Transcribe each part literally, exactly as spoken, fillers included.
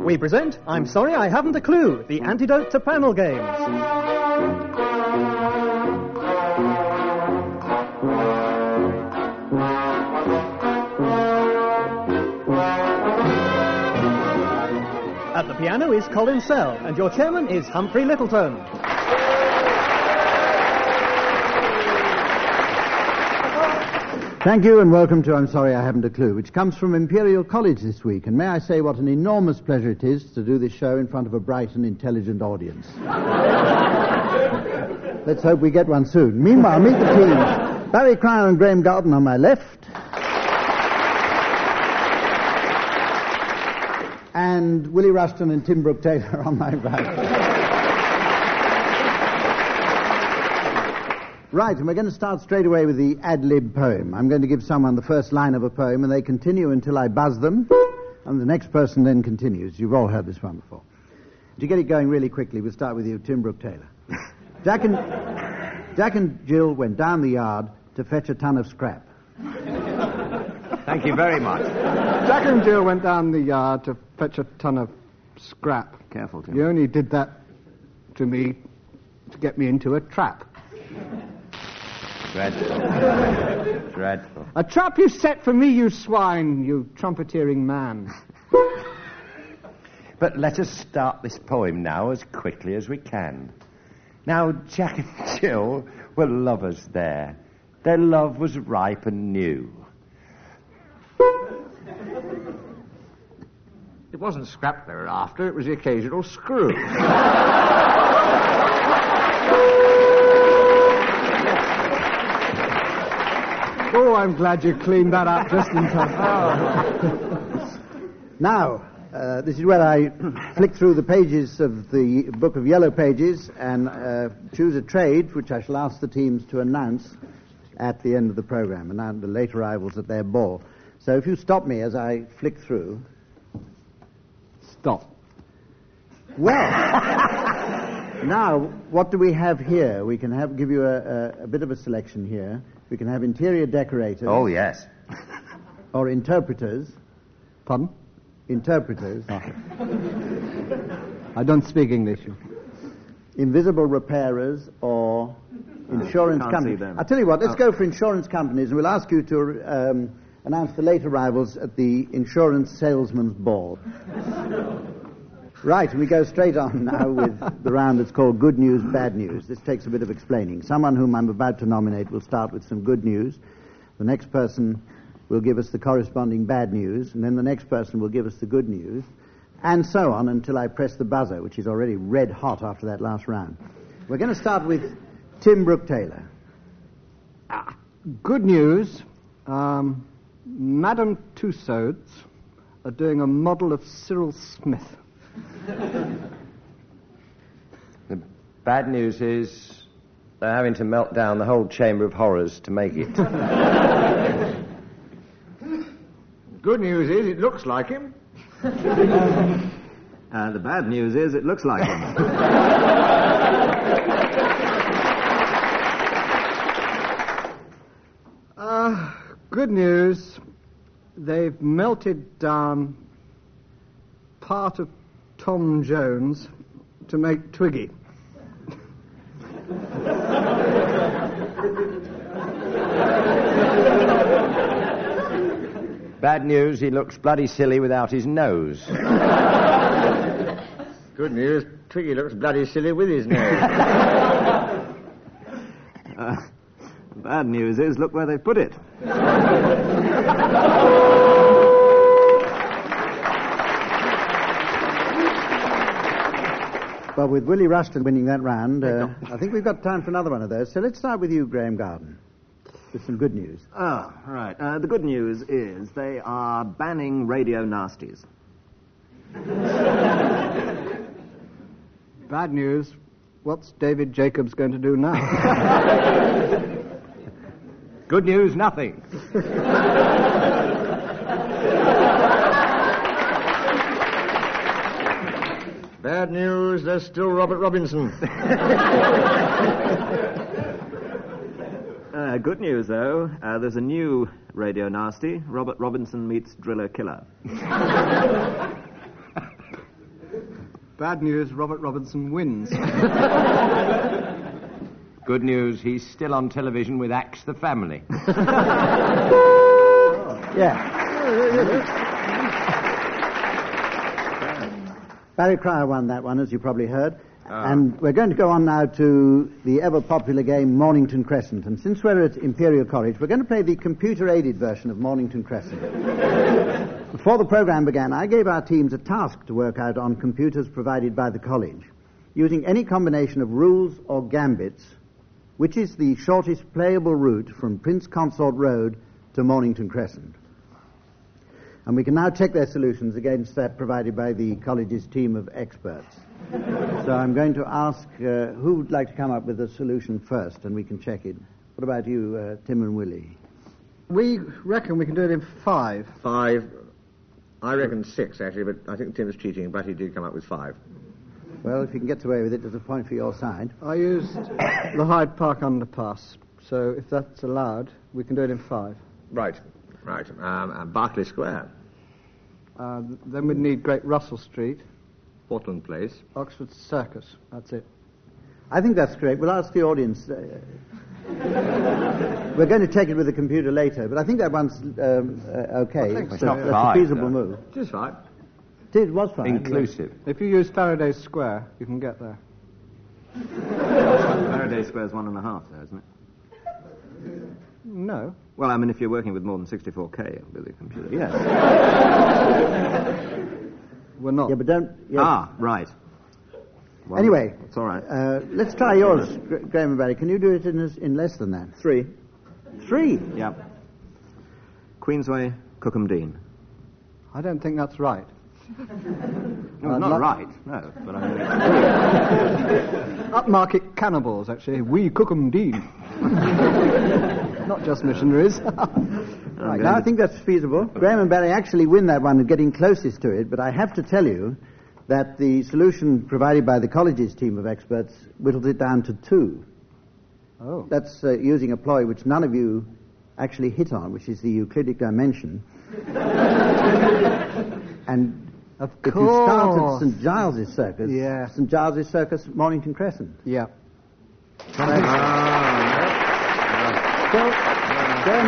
We present I'm Sorry I Haven't a Clue, the antidote to panel games. At the piano is Colin Sell, and your chairman is Humphrey Littleton. Thank you and welcome to I'm Sorry I Haven't a Clue, which comes from Imperial College this week. And may I say what an enormous pleasure it is to do this show in front of a bright and intelligent audience. Let's hope we get one soon. Meanwhile, meet the teams. Barry Cryer and Graham Garden on my left. And Willie Rushton and Tim Brooke Taylor on my right. Right, and we're going to start straight away with the ad-lib poem. I'm going to give someone the first line of a poem, and they continue until I buzz them, and the next person then continues. You've all heard this one before. To get it going really quickly, we'll start with you, Tim Brooke Taylor. Jack and, Jack and Jill went down the yard to fetch a ton of scrap. Thank you very much. Jack and Jill went down the yard to fetch a ton of scrap. Careful, Tim. You only did that to me to get me into a trap. Dreadful. Dreadful. A trap you set for me, you swine, you trumpeteering man. But let us start this poem now as quickly as we can. Now, Jack and Jill were lovers there. Their love was ripe and new. It wasn't scrap they were after, it was the occasional screw. Oh, I'm glad you cleaned that up just in time. Oh. Now, uh, this is where I flick through the pages of the book of yellow pages and uh, choose a trade which I shall ask the teams to announce at the end of the program, and the late arrivals at their ball. So if you stop me as I flick through. Stop. Well, now, what do we have here? We can have give you a, a, a bit of a selection here. We can have interior decorators. Oh, yes. Or interpreters. Pardon? Interpreters. Oh. I don't speak English. Invisible repairers or insurance Can't companies. see them. I'll tell you what, let's Oh. go for insurance companies, and we'll ask you to um, announce the late arrivals at the insurance salesman's ball. Right, and we go straight on now with the round that's called Good News, Bad News. This takes a bit of explaining. Someone whom I'm about to nominate will start with some good news. The next person will give us the corresponding bad news, and then the next person will give us the good news, and so on until I press the buzzer, which is already red hot after that last round. We're going to start with Tim Brooke Taylor. Ah, good news. Um, Madame Tussauds are doing a model of Cyril Smith. The bad news is they're having to melt down the whole Chamber of Horrors to make it. Good news is it looks like him. uh, the bad news is it looks like him. uh, good news. They've melted down part of Tom Jones to make Twiggy. Bad news, he looks bloody silly without his nose. Good news, Twiggy looks bloody silly with his nose. uh, bad news is, look where they put it. Well, with Willie Rushton winning that round, uh, I think we've got time for another one of those. So let's start with you, Graham Garden, with some good news. Oh, right. Uh, the good news is they are banning radio nasties. Bad news. What's David Jacobs going to do now? Good news, nothing. Bad news, there's still Robert Robinson. uh, good news, though, uh, there's a new radio nasty. Robert Robinson meets Driller Killer. Bad news, Robert Robinson wins. Good news, he's still on television with Axe the Family. Yeah. Barry Cryer won that one, as you probably heard. Ah. And we're going to go on now to the ever-popular game Mornington Crescent. And since we're at Imperial College, we're going to play the computer-aided version of Mornington Crescent. Before the program began, I gave our teams a task to work out on computers provided by the college, using any combination of rules or gambits, which is the shortest playable route from Prince Consort Road to Mornington Crescent. And we can now check their solutions against that provided by the college's team of experts. So I'm going to ask uh, who would like to come up with a solution first, and we can check it. What about you, uh, Tim and Willie? We reckon we can do it in five. Five. I reckon six, actually, but I think Tim's cheating, but he did come up with five. Well, if you can get away with it, there's a point for your side. I used the Hyde Park underpass, so if that's allowed, we can do it in five. Right, right. Um, uh, Berkeley Square, Uh, then we'd need Great Russell Street, Portland Place. Oxford Circus. That's it. I think that's correct. We'll ask the audience. Uh, we're going to check it with the computer later, but I think that one's um, uh, okay. I think It's so. a- Not that's five, a feasible though. move. Just five. It was fine. Inclusive. If you use Faraday Square, you can get there. Faraday Square's one and a half, though, isn't it? No. Well, I mean, if you're working with more than sixty-four K with the computer. Yes. We're not. Yeah, but don't. Yes. Ah, right. Well, Anyway, it's all right. uh, let's try yours, Gra- Graham and Barry. Can you do it in, as- in less than that? Three. Three. Yeah. Queensway, Cookham Dean. I don't think that's right. No, I'd not like- right. No, but I mean, Upmarket cannibals, actually. We cook 'em Dean. Not just missionaries. Right, now I think that's feasible. Graham and Barry actually win that one, getting closest to it, but I have to tell you that the solution provided by the college's team of experts whittled it down to two. Oh. That's uh, using a ploy which none of you actually hit on, which is the Euclidic dimension. And Of if you start at course. Saint Giles's Circus, Yeah. Saint Giles's Circus, Mornington Crescent. Yeah. So, Graham,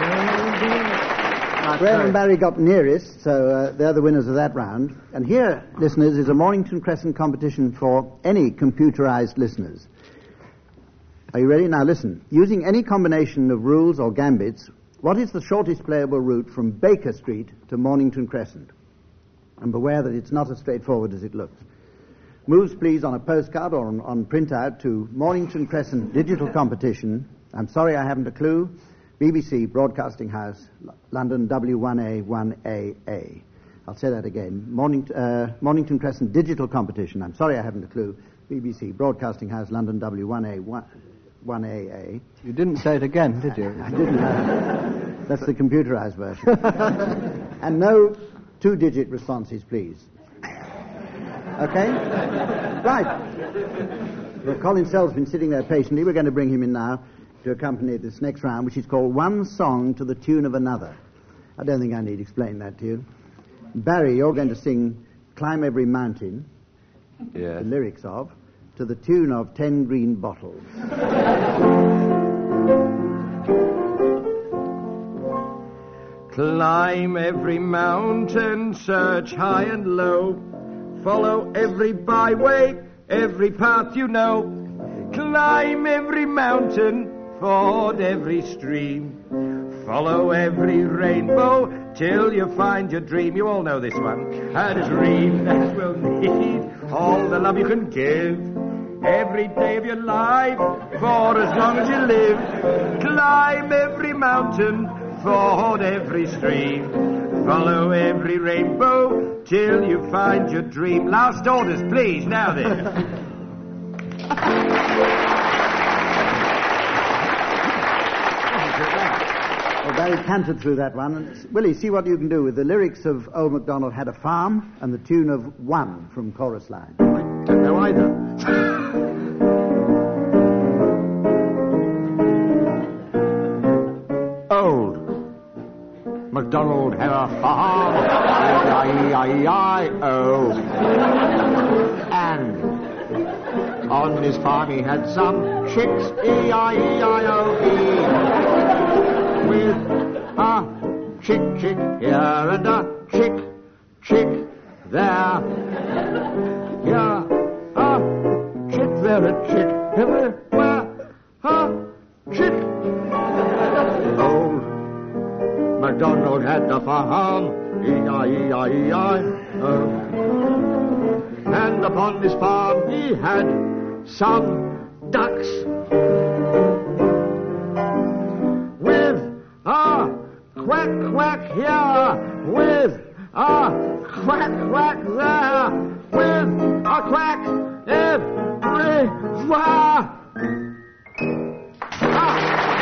Graham and Barry got nearest, so uh, they're the winners of that round. And here, listeners, is a Mornington Crescent competition for any computerized listeners. Are you ready? Now listen. Using any combination of rules or gambits, what is the shortest playable route from Baker Street to Mornington Crescent? And beware that it's not as straightforward as it looks. Moves, please, on a postcard or on, on printout to Mornington Crescent Digital Competition. I'm sorry I haven't a clue. B B C Broadcasting House, L- London W one A one A A. I'll say that again. Morning, uh, Mornington Crescent Digital Competition. I'm sorry I haven't a clue. B B C Broadcasting House, London W one A one A A. You didn't say it again, did you? I didn't know. That's the computerized version. And no two-digit responses, please. Okay? Right. Well, Colin Sell's been sitting there patiently. We're going to bring him in now to accompany this next round, which is called One Song to the Tune of Another. I don't think I need to explain that to you. Barry, you're going to sing Climb Every Mountain, Yeah. the lyrics of, to the tune of Ten Green Bottles. Climb every mountain, search high and low, follow every byway, every path you know. Climb every mountain, ford every stream, follow every rainbow till you find your dream. You all know this one. A dream that will need all the love you can give every day of your life for as long as you live. Climb every mountain, ford every stream, follow every rainbow till you find your dream. Last orders, please. Now then. Well, Barry cantered through that one. And, Willie, see what you can do with the lyrics of Old MacDonald Had a Farm and the tune of One from Chorus Line. Don't know either. Old MacDonald had a farm, E I E I E I O. And on his farm he had some chicks, E I E I O E. With a chick, chick here and a chick, chick there. Here, a chick there, a chick everywhere, a chick. Old MacDonald had the farm, E I E I E I O. And upon his farm he had some ducks. With a quack, quack here, with a quack, quack there, with a quack everywhere. Ah.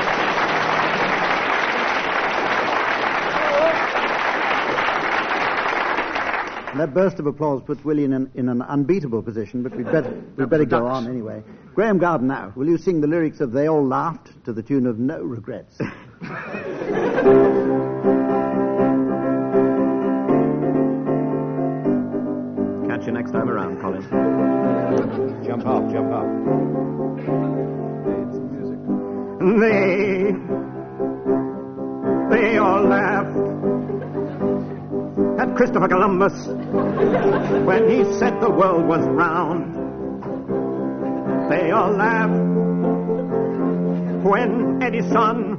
That burst of applause puts Willie in an, in an unbeatable position, but we'd better, we'd better go on anyway. Graham Garden now, will you sing the lyrics of They All Laughed to the tune of No Regrets? Catch you next time around, Colin. Jump up, jump up. They, they all laughed at Christopher Columbus when he said the world was round. They all laughed when Edison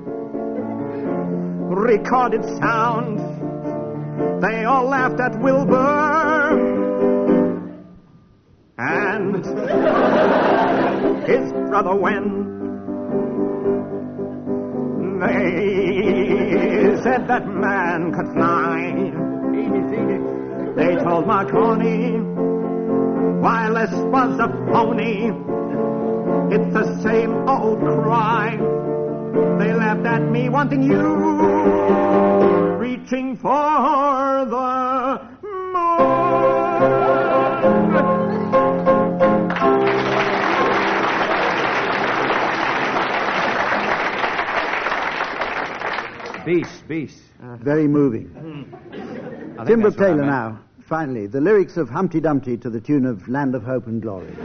recorded sound. They all laughed at Wilbur and his brother Wen. They said that man could fly. They told Marconi wireless was a phony. It's the same old cry. They laughed at me wanting you, reaching for the moon. Beast, beast. Very moving. I think Tim that's Brooke Taylor what I meant. now, finally, the lyrics of Humpty Dumpty to the tune of Land of Hope and Glory.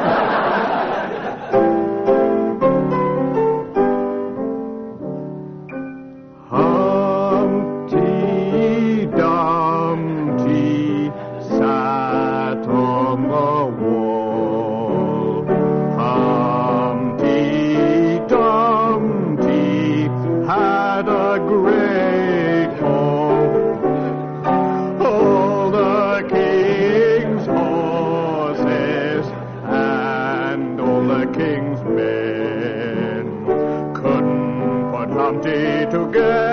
Humpty Dumpty sat on the wall. Humpty Dumpty had a great fall. All the king's horses and all the king's men couldn't put Humpty together.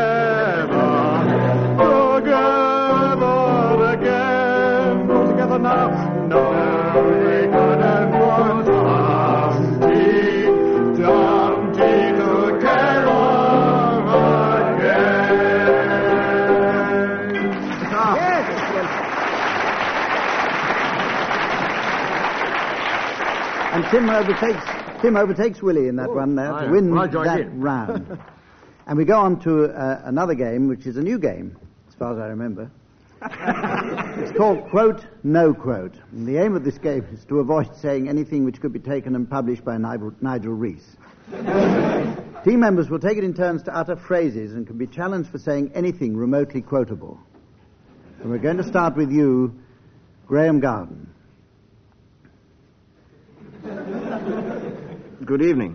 Together again. All together now. No, they couldn't put Humpty Dumpty together again. And Tim overtakes Tim overtakes Willie in that one there I to am. win Well, I joined that in. round. And we go on to uh, another game, which is a new game, as far as I remember. It's called Quote, No Quote. And the aim of this game is to avoid saying anything which could be taken and published by Nigel, Nigel Rees. Team members will take it in turns to utter phrases and can be challenged for saying anything remotely quotable. And we're going to start with you, Graham Garden. Good evening.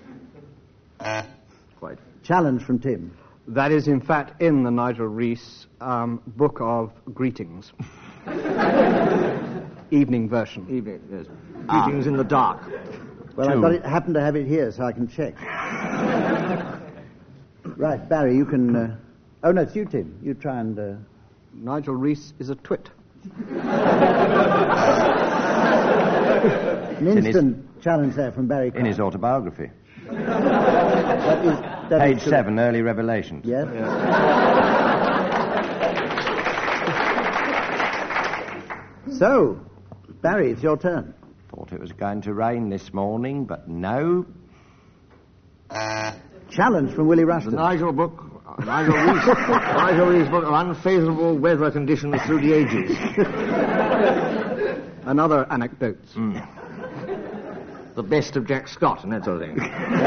Quite. Challenge from Tim. That is, in fact, in the Nigel Rees um, Book of Greetings. Evening version. Evening, yes. Greetings in the dark. Well, I Two. got it, happen to have it here, so I can check. Right, Barry, you can... Uh... Oh, no, it's you, Tim. You try and... Uh... Nigel Rees is a twit. An instant challenge there from Barry. In his autobiography. That is, that Page is true. seven, Early Revelations. Yes? So, Barry, it's your turn. Thought it was going to rain this morning, but no. Challenge from Willie The Rushton. Nigel book Nigel Rees, Nigel Rees' book of Unfavourable Weather Conditions Through the Ages. And other anecdotes. Mm. The best of Jack Scott and that sort of thing.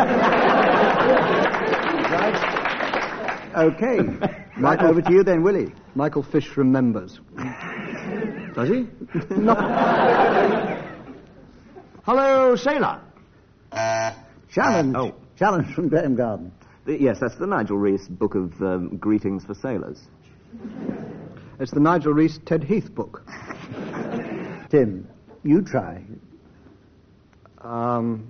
Okay. Right over to you then, Willie. Michael Fish remembers. Does he? No. Hello, sailor. Challenge. Oh. Challenge from Graham Garden. The- yes, that's the Nigel Rees book of um, greetings for sailors. It's the Nigel Rees Ted Heath book. Tim, you try. Um,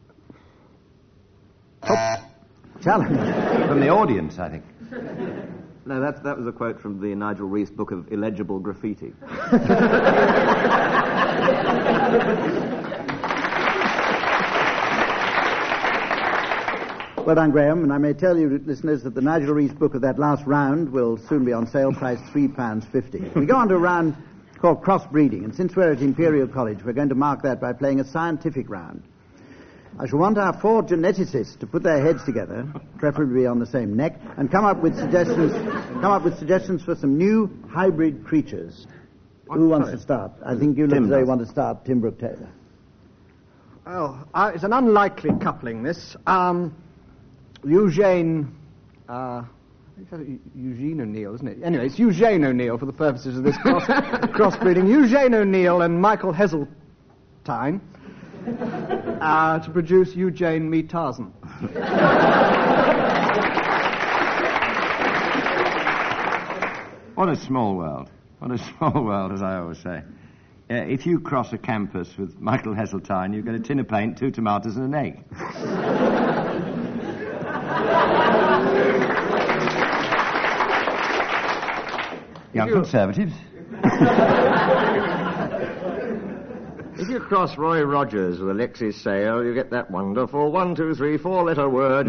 Challenge. From the audience, I think. No, that, that was a quote from the Nigel Rees book of illegible graffiti. Well done, Graham, and I may tell you, listeners, that the Nigel Rees book of that last round will soon be on sale, price three pounds fifty. We go on to a round called crossbreeding, and since we're at Imperial College, we're going to mark that by playing a scientific round. I shall want our four geneticists to put their heads together, preferably on the same neck, and come up with suggestions come up with suggestions for some new hybrid creatures. Who wants to start? I think you look as though you want to start, Tim Brooke Taylor. well, uh, it's an unlikely coupling, this. Um, Eugene... Uh, Eugene O'Neill, isn't it? Anyway, it's Eugene O'Neill for the purposes of this cross, crossbreeding. Eugene O'Neill and Michael Heseltine uh, to produce Eugene Me Tarzan. What a small world. What a small world, as I always say. Uh, if you cross a campus with Michael Heseltine, you get a tin of paint, two tomatoes, and an egg. Young Conservatives. If you cross Roy Rogers with Alexis Sale, you get that wonderful one, two, three, four-letter word.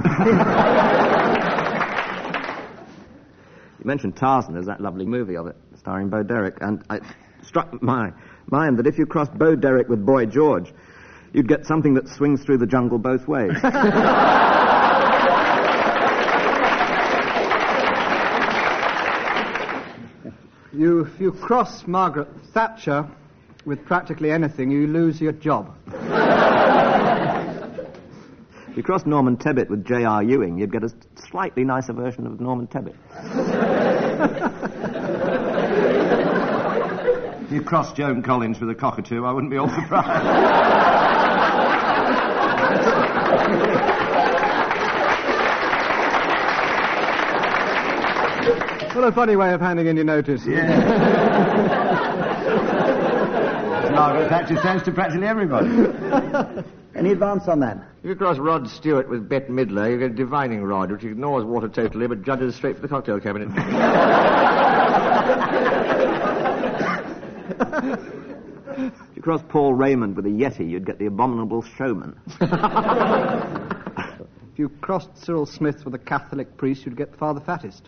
You mentioned Tarzan, there's that lovely movie of it, starring Bo Derek, and it struck my mind that if you crossed Bo Derek with Boy George, you'd get something that swings through the jungle both ways. You, if you cross Margaret Thatcher with practically anything, you lose your job. If you crossed Norman Tebbit with J R Ewing, you'd get a slightly nicer version of Norman Tebbit. If you cross Joan Collins with a cockatoo, I wouldn't be all surprised. What a funny way of handing in your notice. Yeah. Margaret Thatcher says to practically everybody. Any advance on that? If you cross Rod Stewart with Bette Midler, you get a divining rod, which ignores water totally, but judges straight for the cocktail cabinet. If you crossed Paul Raymond with a Yeti, you'd get the abominable showman. If you crossed Cyril Smith with a Catholic priest, you'd get Father Fattest.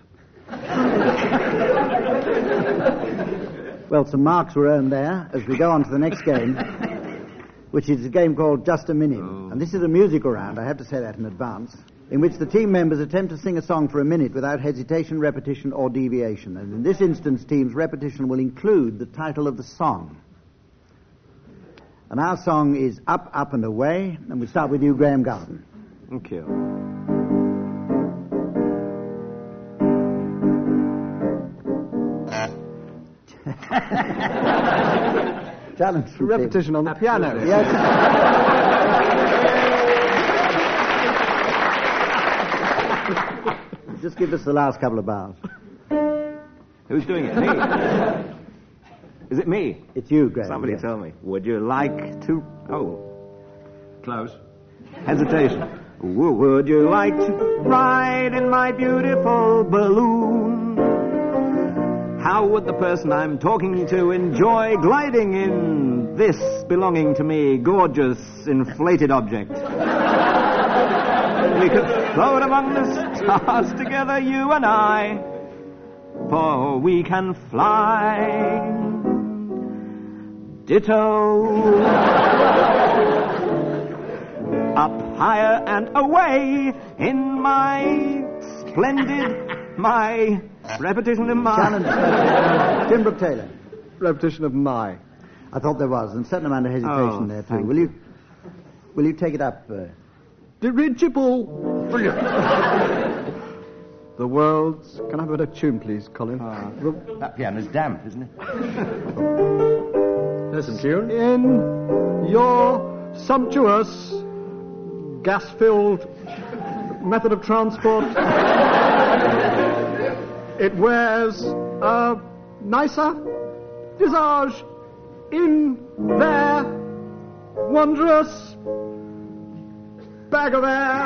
Well, some marks were earned there as we go on to the next game, which is a game called Just a Minute. Oh. And this is a musical round, I have to say that in advance, in which the team members attempt to sing a song for a minute without hesitation, repetition, or deviation. And in this instance, team's repetition will include the title of the song. And our song is Up, Up and Away, and we start with you, Graham Garden. Thank you. Challenge from repetition on the piano. Yes. Just give us the last couple of bars. Who's doing it? Me? Is it me? It's you, Graham. Somebody yes. tell me. Would you like to... Oh. Close. Hesitation. W- would you like to ride in my beautiful balloon? How would the person I'm talking to enjoy gliding in this belonging to me gorgeous inflated object? We could float among the stars together, you and I, for we can fly. Ditto. Up higher and away in my splendid My repetition of my... Challenge. uh, Tim Brooke Taylor. Repetition of my. I thought there was, and a certain amount of hesitation Oh, there, too. thank Will you... Will you take it up? Uh, Dirigible. Brilliant. The world's... Can I have a bit of tune, please, Colin? The- That piano's damp, isn't it? There's some tune. In your sumptuous, gas-filled method of transport, it wears a nicer visage in their wondrous bag of air.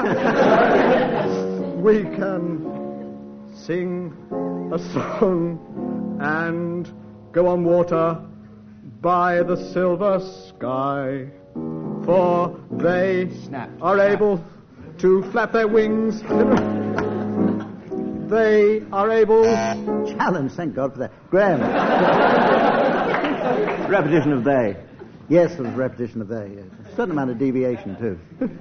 We can sing a song and go on water by the silver sky, for they Snap, are snap. able to flap their wings. They are able... challenge, thank God for that. Graham. Repetition of they. Yes, it was a repetition of they. Yes. A certain amount of deviation, too.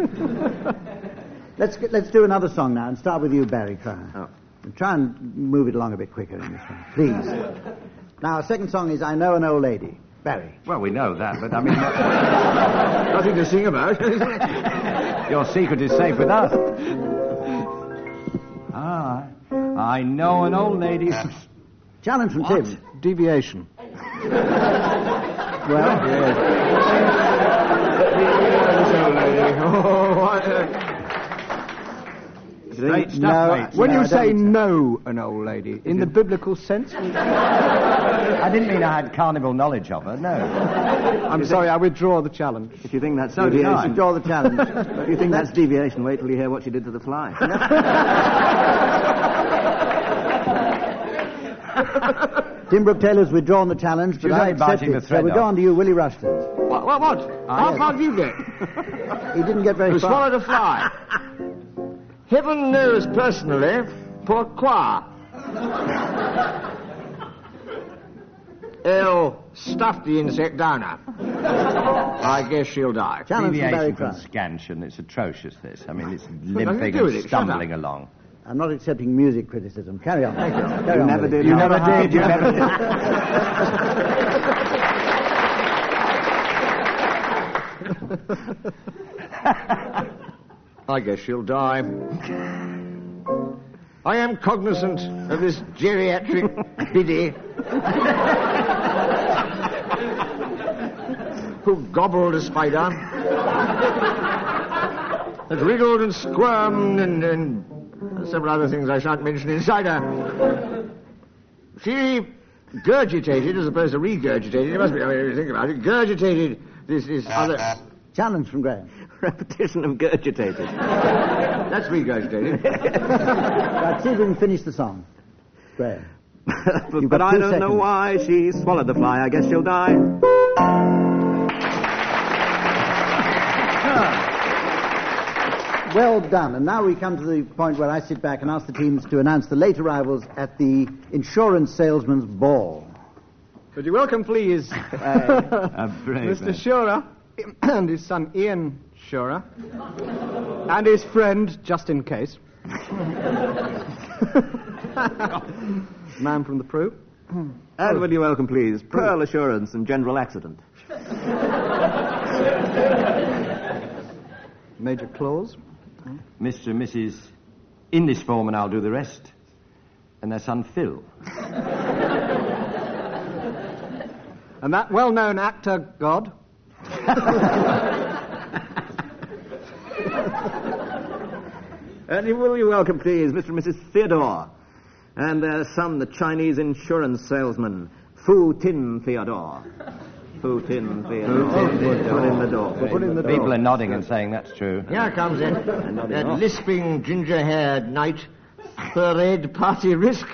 let's get, let's do another song now, and start with you, Barry. Try. Oh. And try and move it along a bit quicker in this one, please. Now, our second song is I Know an Old Lady. Barry. Well, we know that, but I mean, Nothing to sing about. your secret is safe with us. Ah, I know an old lady. Challenge from Tim. Deviation. Well, Oh, what, uh, Great stuff, No, mate. When No, I you don't say think so. know an old lady, in the biblical sense, I didn't mean I had carnival knowledge of her, no. I'm sorry, I withdraw the challenge. If you think that's So did I. deviation... withdraw the challenge. If you think that's deviation, wait till you hear what she did to the fly. Tim Brooke Taylor's withdrawn the challenge, but was I only accept biting the it. So thread we go off. on to you, Willie Rushton. what, what, what? How yes. far did you get? He didn't get very You far. swallowed a fly. Heaven knows personally, pourquoi. Elle stuffed the insect down her. I guess she'll die. Challenge from Barry Deviation from Cry. scanshan. It's atrocious, this. I mean, it's nothing limping to do with and it. Shut stumbling up. along. I'm not accepting music criticism. Carry on. Carry You on, never Willie. did. You no. never did. You never did. I guess she'll die. I am cognizant of this geriatric biddy who gobbled a spider, that wriggled and squirmed and, and several other things I shan't mention inside her. She gurgitated as opposed to regurgitated. It must be, I mean, if you think about it, gurgitated this, this other... Challenge from Graham. Repetition of gurgitated. That's regurgitated. Right, see if we can finish the song. Graham. but You've but got I two don't know seconds. why she swallowed the fly. I guess she'll die. Well done. And now we come to the point where I sit back and ask the teams to announce the late arrivals at the insurance salesman's ball. Would you welcome, please, A brave Mister man. Shearer and his son Ian Shearer and his friend, just in case, man from the Prue. And will you welcome, please, Pearl Assurance and General Accident. Major Claus. Mister and Missus In this form, and I'll do the rest. And their son, Phil. And that well-known actor, God. And will you welcome, please, Mister and Missus Theodore and their son, the Chinese insurance salesman, Fu Tin Theodore. Fu Tin Theodore. Put in the door. Put in the door. People are nodding and saying that's true. Here comes in that lisping, ginger-haired knight, the Red Party Risk.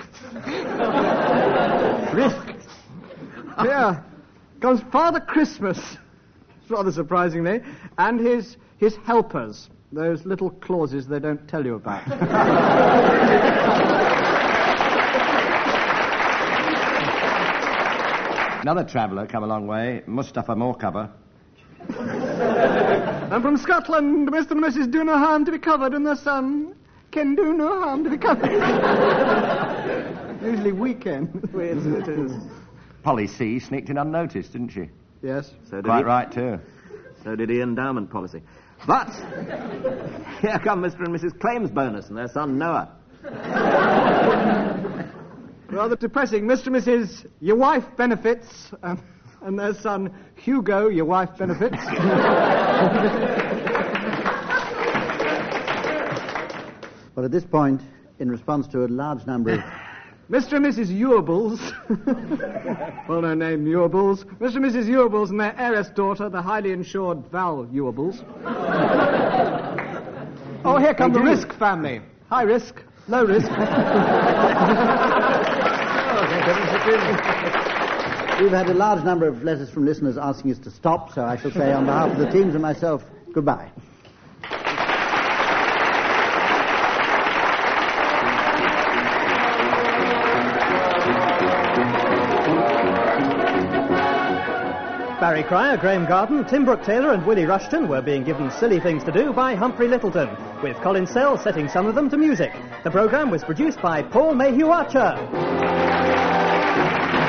Risk. Here comes Father Christmas, rather surprisingly, and his his helpers, those little clauses they don't tell you about. Another traveller come a long way, Mustafa Moorcover. And from Scotland, Mister and Missus Do No Harm to be Covered, and their son can do no harm to be covered. Usually weekend. Yes, it is. Polly C sneaked in unnoticed, didn't she? Yes. So did Quite he. right, too. So did the endowment policy. But here come Mister and Missus Claims Bonus and their son Noah. Rather depressing. Mister and Missus Your Wife Benefits, um, and their son Hugo, Your Wife Benefits. Well, at this point, in response to a large number of... Mister and Missus Ewables, well-known name Ewables, Mister and Missus Ewables and their heiress daughter, the highly insured Val Ewables. Oh, here come the Risk family. High risk, low risk. We've had a large number of letters from listeners asking us to stop, so I shall say on behalf of the teams and myself, goodbye. Barry Cryer, Graham Garden, Tim Brooke Taylor and Willie Rushton were being given silly things to do by Humphrey Littleton, with Colin Sell setting some of them to music. The programme was produced by Paul Mayhew Archer.